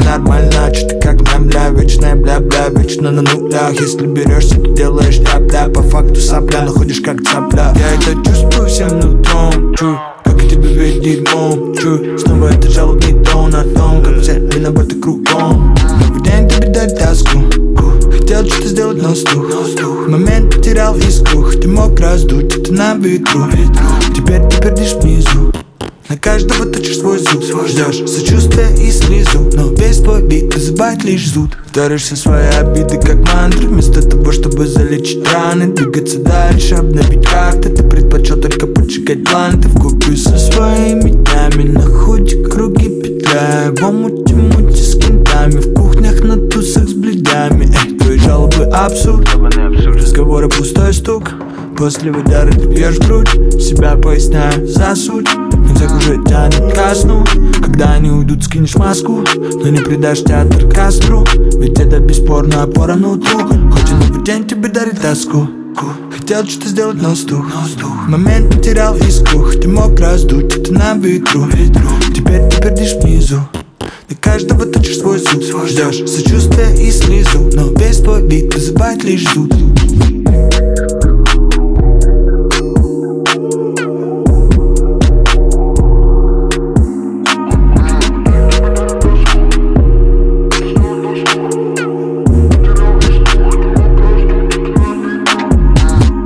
нормально, что ты как мямля, вечная бля-бля, вечно на нулях. Если берешься, ты делаешь ля-бля, по факту сопля, находишь как цапля. Я это чувствую всем нутром, чую, как я тебя ведь дерьмом, чую. Снова это жалобный тон о том, как все виноваты кругом. Новый день тебе дать тоску, хотел что-то сделать на слух. В момент потерял искру, хоть мог раздуть это на ветру. Теперь ты пердишь внизу, на каждого точишь свой зуб. Ждешь сочувствия и слезу, но весь твой бит вызывает лишь зуд. Вторишься свои обиды как мантры, вместо того, чтобы залечить раны, двигаться дальше, обновить карты. Ты предпочел только поджигать планы. Ты вкупе со своими днями на ходе круги петляя, в омуте мути с кентами, в кухнях на тусах с бледями. Твои жалобы абсурд, разговоры пустой стук. После удара ты бьешь в грудь, себя поясняю за суть. Концерт уже тянет ко сну, когда они уйдут, скинешь маску, но не предашь театр кастру, ведь это бесспорно опора на утру. Хоть и новый день тебе дарит тоску, хотел что-то сделать на слух. В момент потерял искру, хоть и мог раздуть это на ветру. Теперь ты пердишь внизу, на каждого точишь свой зуб. Ждешь сочувствия и слезу, но весь твой бит вызывает лишь зуд.